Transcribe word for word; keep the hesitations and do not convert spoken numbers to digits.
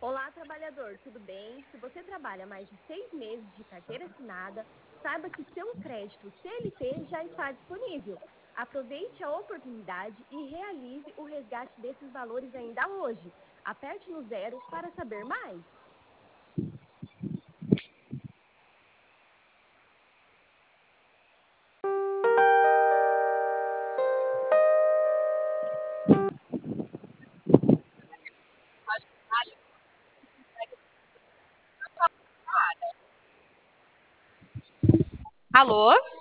Olá, trabalhador, tudo bem? Se você trabalha mais de seis meses de carteira assinada, saiba que seu crédito C L T já está disponível. Aproveite a oportunidade e realize o resgate desses valores ainda hoje. Aperte no zero para saber mais. Alô?